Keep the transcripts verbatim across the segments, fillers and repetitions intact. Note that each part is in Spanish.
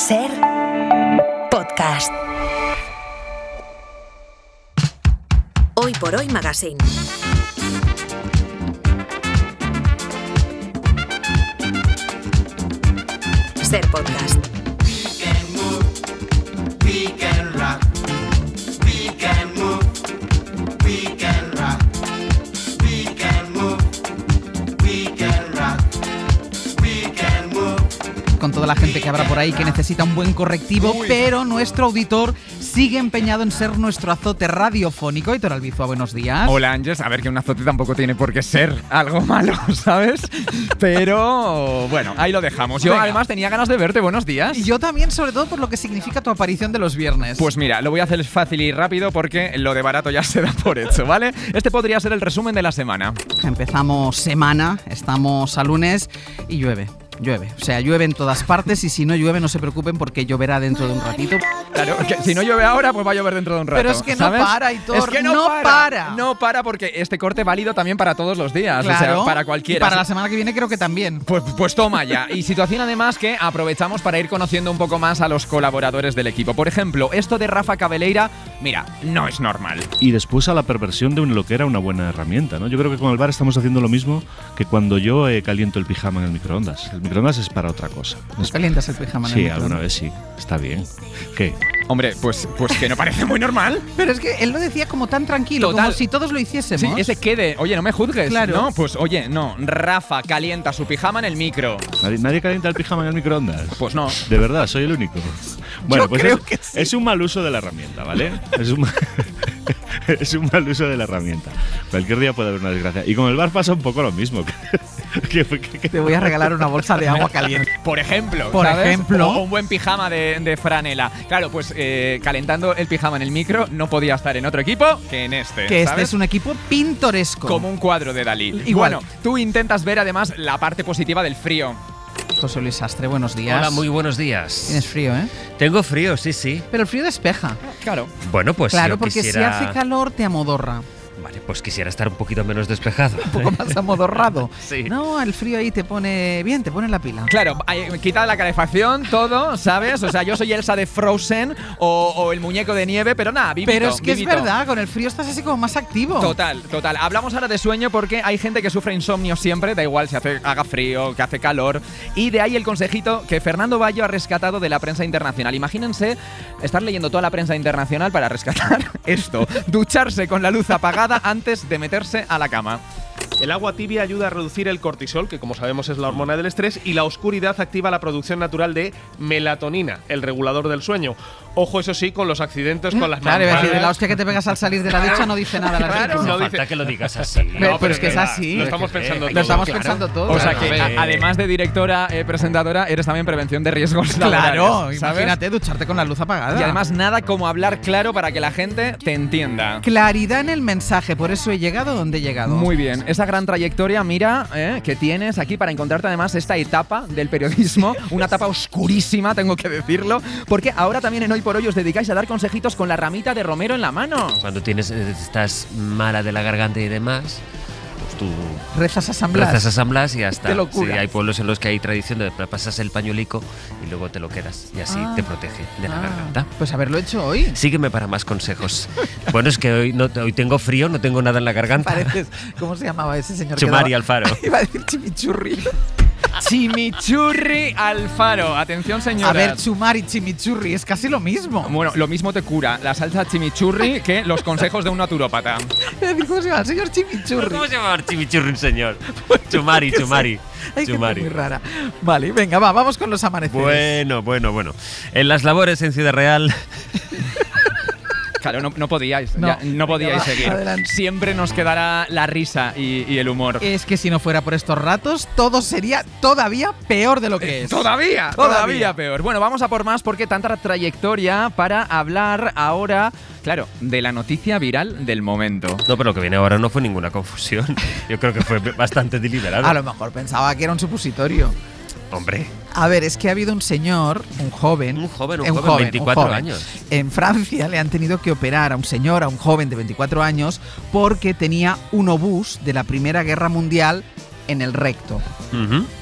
Ser podcast. Hoy por Hoy Magazine. Ser podcast. Con toda la gente que habrá por ahí que necesita un buen correctivo, Uy. pero nuestro auditor sigue empeñado en ser nuestro azote radiofónico. Hitor Albizua, buenos días. Hola, Ángeles. A ver, que un azote tampoco tiene por qué ser algo malo, ¿sabes? Pero bueno, ahí lo dejamos. Yo Venga. además tenía ganas de verte. Buenos días. Y yo también, sobre todo por lo que significa tu aparición de los viernes. Pues mira, lo voy a hacer fácil y rápido porque lo de barato ya se da por hecho, ¿vale? Este podría ser el resumen de la semana. Empezamos semana, estamos a lunes y llueve. Llueve, o sea, llueve en todas partes y si no llueve no se preocupen porque lloverá dentro de un ratito. Claro, que si no llueve ahora pues va a llover dentro de un rato. Pero es que ¿sabes? no para, Hitor, es que no, no para, para. No para porque este corte válido también para todos los días, claro, o sea, para cualquiera. Y para la semana que viene creo que también. Pues, pues toma ya. Y situación además que aprovechamos para ir conociendo un poco más a los colaboradores del equipo. Por ejemplo, esto de Rafa Cabeleira, mira, no es normal. Y después a la perversión de un lo que era una buena herramienta, ¿no? Yo creo que con el bar estamos haciendo lo mismo que cuando yo eh, caliento el pijama en el microondas. El microondas es para otra cosa. ¿No calientas el pijama en Sí, el alguna vez sí. Está bien. ¿Qué? Hombre, pues, pues que no parece muy normal. Pero es que él lo decía como tan tranquilo, Total. como si todos lo hiciésemos. Sí, ese quede. Oye, no me juzgues. Claro. No, pues oye, no. Rafa calienta su pijama en el micro. ¿Nadie, nadie calienta el pijama en el microondas? Pues no. De verdad, soy el único. Bueno, Yo pues creo es, que sí. es un mal uso de la herramienta, ¿vale? Es un, es un mal uso de la herramienta. Cualquier día puede haber una desgracia. Y con el bar pasa un poco lo mismo. que, que, que, Te voy a regalar una bolsa de agua caliente. Por ejemplo, Por ¿sabes? ejemplo. O un buen pijama de, de franela. Claro, pues eh, calentando el pijama en el micro no podía estar en otro equipo que en este. Que ¿sabes? este es un equipo pintoresco. Como un cuadro de Dalí. Igual. Bueno, tú intentas ver además la parte positiva del frío. José Luis Sastre, buenos días. Hola, muy buenos días. Tienes frío, ¿eh? Tengo frío, sí, sí. Pero el frío despeja. Claro. Bueno, pues Claro, yo porque quisiera... si hace calor te amodorra. Vale, pues quisiera estar un poquito menos despejado. Un poco más amodorrado. Sí. No, el frío ahí te pone bien, te pone la pila. Claro, quita la calefacción, todo, ¿sabes? O sea, yo soy Elsa de Frozen o, o el muñeco de nieve, pero nada, vivito. Pero es que vivito. es verdad, con el frío estás así como más activo. Total, total. Hablamos ahora de sueño porque hay gente que sufre insomnio siempre, da igual si hace, haga frío, que hace calor. Y de ahí el consejito que Fernando Bayo ha rescatado de la prensa internacional. Imagínense estar leyendo toda la prensa internacional para rescatar esto. Ducharse con la luz apagada antes de meterse a la cama. El agua tibia ayuda a reducir el cortisol, que como sabemos es la hormona del estrés, y la oscuridad activa la producción natural de melatonina, el regulador del sueño. Ojo, eso sí, con los accidentes con las Claro, mamparas. decir, de la hostia que te pegas al salir de la ducha no dice nada. La Claro, gente. no No dice- falta que lo digas así. Pero, No, pero es que es verdad, así. Lo estamos pensando Lo Lo todo. estamos Claro. pensando todo. O sea Claro, que, a a- ver. además de directora, eh, presentadora, eres también prevención de riesgos laborales. Claro, ¿sabes? imagínate ducharte con la luz apagada. Y además nada como hablar claro para que la gente te entienda. Claridad en el mensaje, por eso he llegado donde he llegado. Muy bien, esa gran trayectoria, mira, eh, que tienes aquí para encontrarte además esta etapa del periodismo, una etapa oscurísima, tengo que decirlo, porque ahora también en Hoy por Hoy os dedicáis a dar consejitos con la ramita de romero en la mano. Cuando tienes, eh, estás mala de la garganta y demás, pues tú Rezas a San Blas. rezas a San Blas y ya está. Qué locura. Sí, hay pueblos en los que hay tradición de pasas el pañuelico y luego te lo quedas y así Ah. te protege de la Ah, garganta. Pues haberlo hecho hoy. Sígueme para más consejos. Bueno, es que hoy, no, hoy tengo frío, no tengo nada en la garganta. Pareces, ¿cómo se llamaba ese señor? que Chumari daba- Alfaro. Iba a decir chimichurri. Chimichurri Alfaro, atención señora. A ver, chumari, chimichurri, es casi lo mismo. Bueno, lo mismo te cura la salsa chimichurri que los consejos de un naturópata. Iba a decir, ¿cómo se llama? El señor chimichurri. ¿Cómo se llama chimichurri un señor? Chumari, Que Chumari. Hay gente Chumari. muy rara. Vale, venga, va, vamos con los amaneceres. Bueno, bueno, bueno. En las labores en Ciudad Real. Claro, no, no podíais, No. ya, no podíais Venga, va, seguir. adelante. Siempre nos quedará la risa y, y el humor. Es que si no fuera por estos ratos, todo sería todavía peor de lo que es. Todavía, Todavía. todavía peor. Bueno, vamos a por más porque tanta trayectoria para hablar ahora, claro, de la noticia viral del momento. No, pero lo que viene ahora no fue ninguna confusión. Yo creo que fue bastante deliberado. A lo mejor pensaba que era un supositorio. Hombre, A ver, es que ha habido un señor, un joven. Un joven, un eh, joven, veinticuatro un joven. años. En Francia le han tenido que operar a un señor, a un joven de veinticuatro años, porque tenía un obús de la Primera Guerra Mundial en el recto. ujú.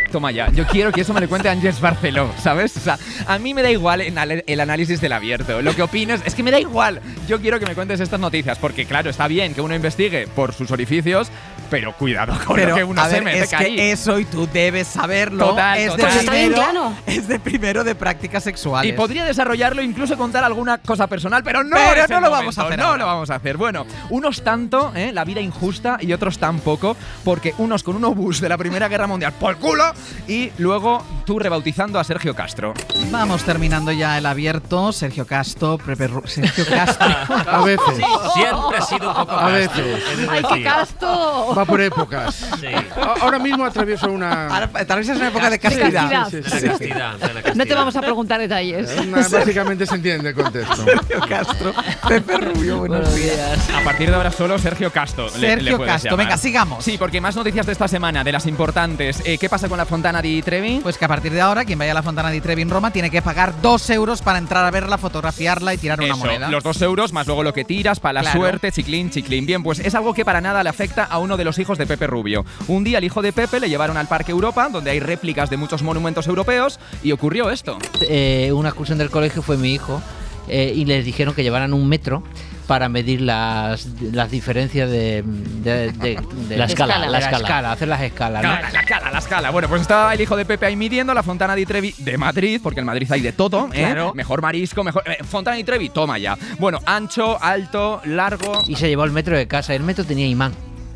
Toma ya, yo quiero que eso me lo cuente Ángeles Barceló, ¿sabes? O sea, a mí me da igual en el análisis del abierto. Lo que opines es que me da igual. Yo quiero que me cuentes estas noticias, porque claro, está bien que uno investigue por sus orificios, pero cuidado con Pero, lo que uno a se ver, mete es que ahí. eso y tú debes saberlo. Total, es, total. De Pues está bien primero, claro. es de primero de prácticas sexuales. Y podría desarrollarlo, incluso contar alguna cosa personal, pero no Pero es no el lo momento, vamos a hacer No ahora. lo vamos a hacer. Bueno, unos tanto, ¿eh? La vida injusta, y otros tan poco, porque unos con un obús de la Primera Guerra Mundial por culo, y luego tú rebautizando a Sergio Castro. Vamos terminando ya el abierto. Sergio Castro, Pepe Ru- Sergio Castro. A veces. Siempre ha sido un poco A casto, veces. he de ¡Ay, qué decir. casto! Va por épocas. Sí. A- Ahora mismo atravieso una. Ahora, tal vez es una época de castidad. castidad. Sí, De sí, la sí. castidad, de la No te castidad. vamos a preguntar detalles. Una- básicamente se entiende el contexto. Sergio Castro, Pepe Rubio, buenos días. A partir de ahora solo Sergio Castro. le- Sergio le puedes Castro, llamar. venga, sigamos. Sí, porque más noticias de esta semana, de las importantes. Eh, ¿Qué pasa con la Fontana di Trevi? Pues que a partir de ahora, quien vaya a la Fontana di Trevi en Roma tiene que pagar dos euros para entrar a verla, fotografiarla y tirar una Eso, moneda. los dos euros más luego lo que tiras, para la Claro. suerte, chiclín, chiclín. Bien, pues es algo que para nada le afecta a uno de los hijos de Pepe Rubio. Un día el hijo de Pepe le llevaron al Parque Europa, donde hay réplicas de muchos monumentos europeos, y ocurrió esto. Eh, una excursión del colegio fue mi hijo eh, y les dijeron que llevaran un metro para medir las, las diferencias de, de- de- de- La escala, de la escala. hacer las escalas, ¿no? La, la escala, la escala. Bueno, pues está el hijo de Pepe ahí midiendo la Fontana di Trevi de Madrid, porque en Madrid hay de todo, ¿eh? Claro. Mejor marisco, mejor… eh, Fontana di Trevi, toma ya. Bueno, ancho, alto, largo… Y se llevó el metro de casa. El metro tenía imán.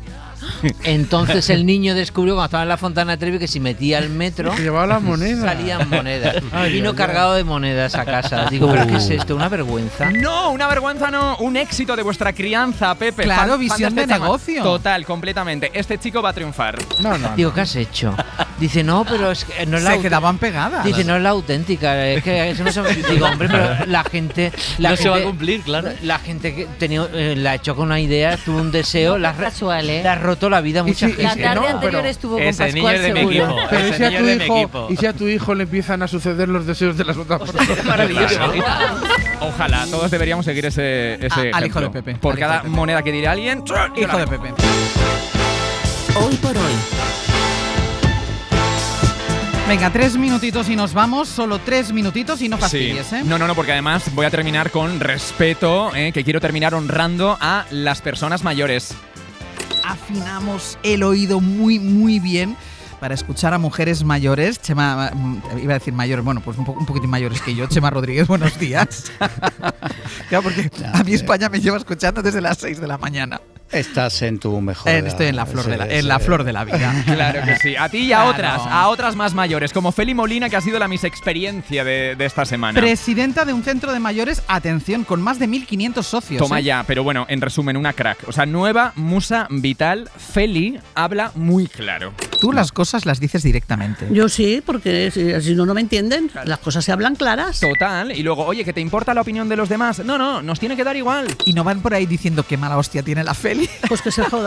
Entonces el niño descubrió cuando estaba en la Fontana de Trevi que si metía el metro Que llevaba las monedas. salían monedas. Ay, Vino ay, cargado de monedas a casa. Digo, ¿pero qué es esto? ¿Una vergüenza? No, una vergüenza no, un éxito de vuestra crianza, Pepe. Claro, Fan- fan visión de este chama- negocio. Total, completamente. Este chico va a triunfar. No, no. Digo, ¿qué has hecho? Dice, no, pero es que no es la Se aut- quedaban pegadas. Dice, no es la auténtica, es que eso no se… Digo, hombre, pero la gente… La No gente, se va a cumplir, claro. La gente que tenía, eh, la ha hecho con una idea, tuvo un deseo, la, ha re- Casual, ¿eh? le ha roto la vida a mucha sí, y gente. La sí, tarde no, anterior pero estuvo con ese niño Pascual, es de mi seguro. equipo. Pero ¿y Ese si, a niño tu es de mi hijo, equipo. y si a tu hijo le empiezan a suceder los deseos de las otras personas? Maravilloso. Ojalá, todos deberíamos seguir ese, ese Ah, al ejemplo. hijo de Pepe, Por al hijo cada de Pepe. moneda que dirá alguien… Hijo de Pepe. Hoy por hoy. Venga, tres minutitos y nos vamos. Solo tres minutitos y no Sí. fastidies, ¿eh? No, no, no, porque además voy a terminar con respeto, ¿eh? Que quiero terminar honrando a las personas mayores. Afinamos el oído muy, muy bien para escuchar a mujeres mayores. Chema, mm, iba a decir mayores, bueno, pues un, po un poquitín mayores que yo. Chema Rodríguez, buenos días. Claro, porque a mí España me lleva escuchando desde las seis de la mañana. Estás en tu mejor Eh, edad. estoy en la flor de la, Sí, en sí. la flor de la vida. Claro que sí. A ti y a Claro. otras, a otras más mayores, como Feli Molina, que ha sido la mis experiencia de, de esta semana. Presidenta de un centro de mayores, atención, con más de mil quinientos socios. Toma ¿eh? ya, pero bueno, en resumen, una crack. O sea, nueva musa vital. Feli habla muy claro. Tú las cosas las dices directamente. Yo sí, porque si, si no, no me entienden. Las cosas se hablan claras. Total. Y luego, oye, ¿que te importa la opinión de los demás? No, no, nos tiene que dar igual. Y no van por ahí diciendo qué mala hostia tiene la Feli. Pues que se jodan.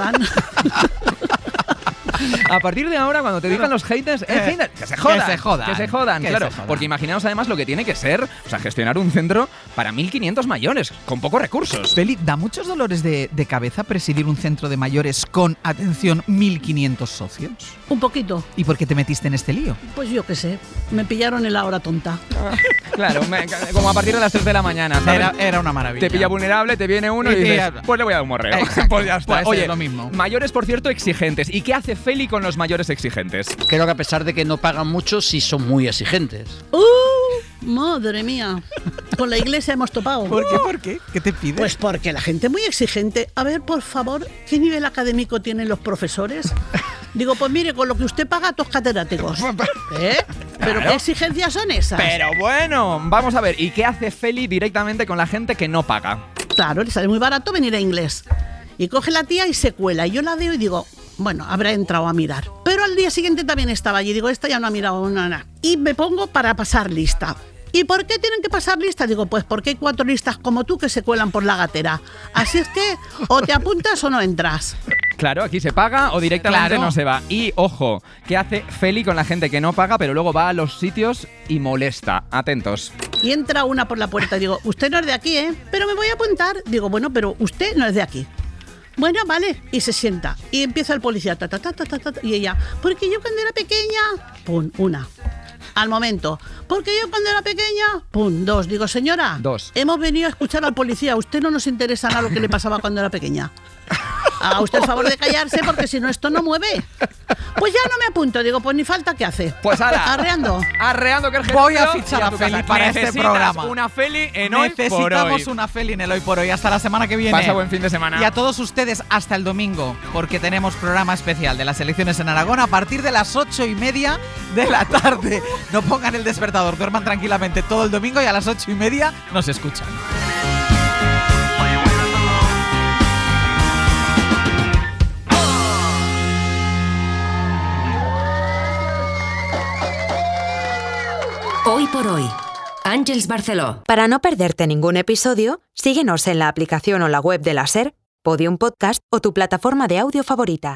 A partir de ahora, cuando te digan los haters, eh, Eh, haters, que se jodan. que se jodan, Que se jodan, que claro. se jodan. Porque imaginaos además lo que tiene que ser, o sea, gestionar un centro para mil quinientos mayores, con pocos recursos. Feli, ¿da muchos dolores de, de cabeza presidir un centro de mayores con, atención, mil quinientos socios? Un poquito. ¿Y por qué te metiste en este lío? Pues yo qué sé. Me pillaron en la hora tonta. Claro, me- como a partir de las tres de la mañana, ¿sabes? Era, era una maravilla. Te pilla vulnerable, te viene uno y, Y- y- dices, pues le voy a dar un morreo. Exacto. Pues ya está. Pues Oye, es lo mismo. mayores, por cierto, exigentes. ¿Y qué hace Feli con los mayores exigentes? Creo que a pesar de que no pagan mucho, sí son muy exigentes. ¡Uh! Madre mía. Con la iglesia hemos topado. ¿Por qué? ¿Por qué? ¿Qué te pide? Pues porque la gente es muy exigente. A ver, por favor, ¿qué nivel académico tienen los profesores? Digo, pues mire, con lo que usted paga a tus catedráticos. ¿Eh? ¿Pero qué exigencias son esas? Pero bueno, vamos a ver. ¿Y qué hace Feli directamente con la gente que no paga? Claro, le sale muy barato venir a inglés. Y coge la tía y se cuela. Y yo la veo y digo, bueno, habrá entrado a mirar. Pero al día siguiente también estaba allí. Digo, esta ya no ha mirado nada. Y me pongo para pasar lista. ¿Y por qué tienen que pasar lista? Digo, pues porque hay cuatro listas como tú que se cuelan por la gatera. Así es que o te apuntas o no entras. Claro, aquí se paga o directamente Claro. no se va. Y ojo, ¿qué hace Feli con la gente que no paga, pero luego va a los sitios y molesta? Atentos. Y entra una por la puerta y digo, usted no es de aquí, ¿eh? Pero me voy a apuntar. Digo, bueno, pero usted no es de aquí. Bueno, vale. Y se sienta. Y empieza el policía. Ta, ta, ta, ta, ta, ta, y ella, porque yo cuando era pequeña... Pum, una. Al momento. Porque yo cuando era pequeña... Pum, dos. Digo, señora, Dos. hemos venido a escuchar al policía. A usted no nos interesa nada lo que le pasaba cuando era pequeña. Haga usted el favor de callarse porque si no esto no mueve. Pues ya no me apunto. Digo, pues ni falta, ¿qué hace? Pues ahora. Arreando. Arreando que el Voy a gerundio fichar y a tu Feli casa. para este Necesitas programa. una Feli en hoy por hoy. Necesitamos una Feli en el Hoy por Hoy. Hasta la semana que viene. Pasa buen fin de semana. Y a todos ustedes hasta el domingo, porque tenemos programa especial de las elecciones en Aragón a partir de las ocho y media de la tarde. No pongan el despertador, duerman tranquilamente todo el domingo y a las ocho y media nos escuchan. Hoy por Hoy. Àngels Barceló. Para no perderte ningún episodio, síguenos en la aplicación o la web de la SER, Podium Podcast o tu plataforma de audio favorita.